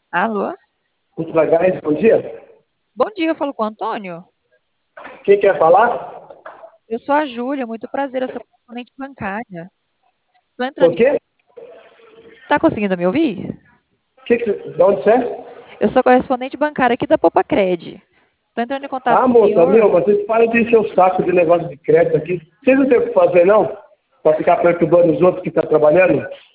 Alô? Ultragás, bom dia. Bom dia, eu falo com o Antônio. Quem quer falar? Eu sou a Júlia, muito prazer, eu sou correspondente bancária. Tô Sou entrando o em... quê? Tá conseguindo me ouvir? De onde você é? Eu sou correspondente bancária aqui da Popacred. Tô entrando em contato Ah, com o moça, senhor. meu, vocês param de encher o saco de negócio de crédito aqui. Vocês não têm o que fazer, não? Pra ficar perturbando os outros que estão trabalhando?